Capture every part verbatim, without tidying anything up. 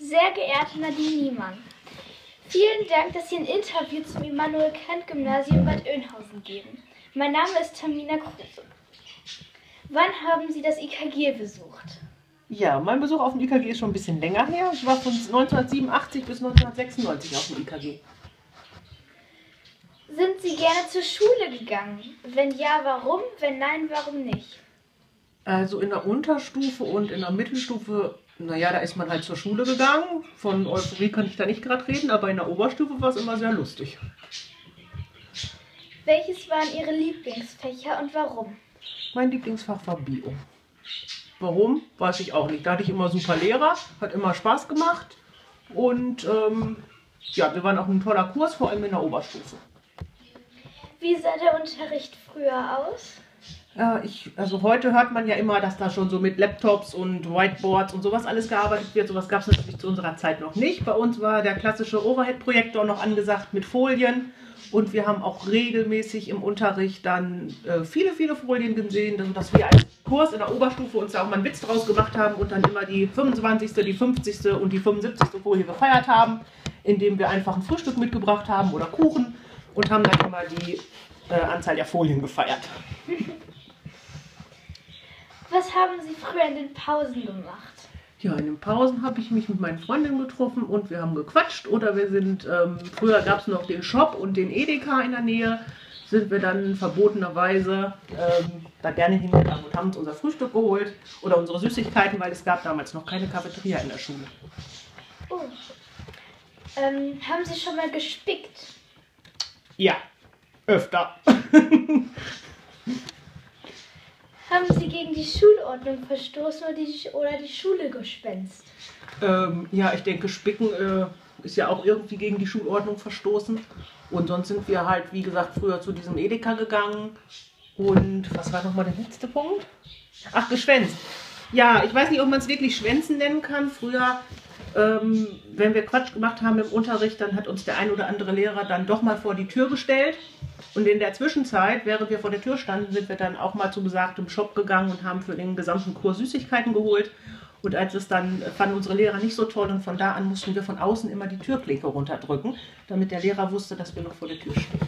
Sehr geehrte Nadine Niemann, vielen Dank, dass Sie ein Interview zum Immanuel-Kant-Gymnasium Bad Oeynhausen geben. Mein Name ist Tamina Kruse. Wann haben Sie das I K G besucht? Ja, mein Besuch auf dem I K G ist schon ein bisschen länger her. Ich war von neunzehnhundertsiebenundachtzig bis neunzehnhundertsechsundneunzig auf dem I K G. Sind Sie gerne zur Schule gegangen? Wenn ja, warum? Wenn nein, warum nicht? Also in der Unterstufe und in der Mittelstufe, naja, da ist man halt zur Schule gegangen. Von Euphorie kann ich da nicht gerade reden, aber in der Oberstufe war es immer sehr lustig. Welches waren Ihre Lieblingsfächer und warum? Mein Lieblingsfach war Bio. Warum? Weiß ich auch nicht. Da hatte ich immer super Lehrer, hat immer Spaß gemacht. Und ähm, ja, wir waren auch ein toller Kurs, vor allem in der Oberstufe. Wie sah der Unterricht früher aus? Ja, ich, also heute hört man ja immer, dass da schon so mit Laptops und Whiteboards und sowas alles gearbeitet wird. Sowas gab es natürlich zu unserer Zeit noch nicht. Bei uns war der klassische Overhead-Projektor noch angesagt mit Folien. Und wir haben auch regelmäßig im Unterricht dann äh, viele, viele Folien gesehen, dass wir als Kurs in der Oberstufe uns da auch mal einen Witz draus gemacht haben und dann immer die fünfundzwanzigste, die fünfzigste und die fünfundsiebzigste Folie gefeiert haben, indem wir einfach ein Frühstück mitgebracht haben oder Kuchen und haben dann immer die äh, Anzahl der Folien gefeiert. Was haben Sie früher in den Pausen gemacht? Ja, in den Pausen habe ich mich mit meinen Freundinnen getroffen und wir haben gequatscht. Oder wir sind, ähm, früher gab es noch den Shop und den Edeka in der Nähe, sind wir dann verbotenerweise ähm, da gerne hingegangen und haben uns unser Frühstück geholt oder unsere Süßigkeiten, weil es gab damals noch keine Cafeteria in der Schule. Oh. Ähm, haben Sie schon mal gespickt? Ja, öfter. Haben Sie gegen die Schulordnung verstoßen oder die, oder die Schule gespenst? Ähm, ja, ich denke, Spicken äh, ist ja auch irgendwie gegen die Schulordnung verstoßen. Und sonst sind wir halt, wie gesagt, früher zu diesem Edeka gegangen. Und was war nochmal der letzte Punkt? Ach, geschwänzt. Ja, ich weiß nicht, ob man es wirklich Schwänzen nennen kann. Früher, ähm, wenn wir Quatsch gemacht haben im Unterricht, dann hat uns der ein oder andere Lehrer dann doch mal vor die Tür gestellt. Und in der Zwischenzeit, während wir vor der Tür standen, sind wir dann auch mal zu besagtem Shop gegangen und haben für den gesamten Kurs Süßigkeiten geholt. Und als es dann fanden unsere Lehrer nicht so toll und von da an mussten wir von außen immer die Türklinke runterdrücken, damit der Lehrer wusste, dass wir noch vor der Tür stehen.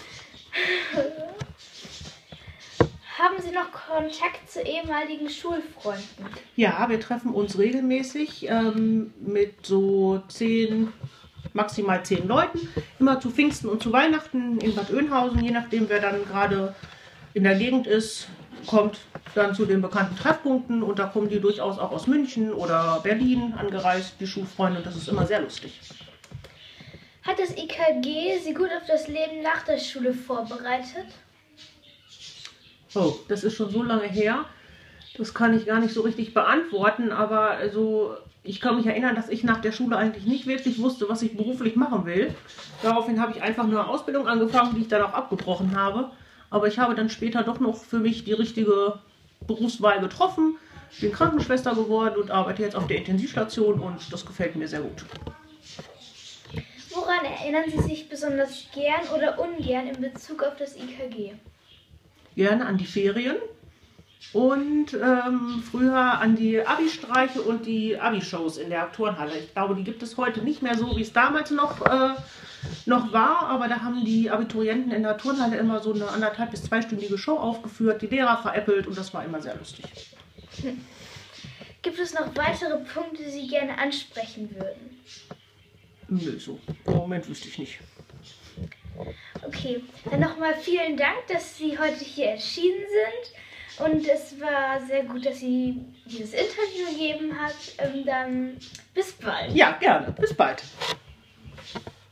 Haben Sie noch Kontakt zu ehemaligen Schulfreunden? Ja, wir treffen uns regelmäßig ähm, mit so zehn, maximal zehn Leuten, immer zu Pfingsten und zu Weihnachten in Bad Oeynhausen, je nachdem wer dann gerade in der Gegend ist, kommt dann zu den bekannten Treffpunkten und da kommen die durchaus auch aus München oder Berlin angereist, die Schulfreunde, und das ist immer sehr lustig. Hat das I K G Sie gut auf das Leben nach der Schule vorbereitet? Oh, das ist schon so lange her, das kann ich gar nicht so richtig beantworten, aber also ich kann mich erinnern, dass ich nach der Schule eigentlich nicht wirklich wusste, was ich beruflich machen will. Daraufhin habe ich einfach nur eine Ausbildung angefangen, die ich dann auch abgebrochen habe. Aber ich habe dann später doch noch für mich die richtige Berufswahl getroffen, bin Krankenschwester geworden und arbeite jetzt auf der Intensivstation und das gefällt mir sehr gut. Woran erinnern Sie sich besonders gern oder ungern in Bezug auf das I K G? Gerne an die Ferien und ähm, früher an die Abi-Streiche und die Abi-Shows in der Turnhalle. Ich glaube, die gibt es heute nicht mehr so, wie es damals noch, äh, noch war, aber da haben die Abiturienten in der Turnhalle immer so eine anderthalb- bis zweistündige Show aufgeführt, die Lehrer veräppelt und das war immer sehr lustig. Hm. Gibt es noch weitere Punkte, die Sie gerne ansprechen würden? Nö, so. Im Moment wüsste ich nicht. Okay, dann nochmal vielen Dank, dass Sie heute hier erschienen sind. Und es war sehr gut, dass Sie dieses Interview gegeben hat. Ähm, dann bis bald. Ja, gerne. Bis bald.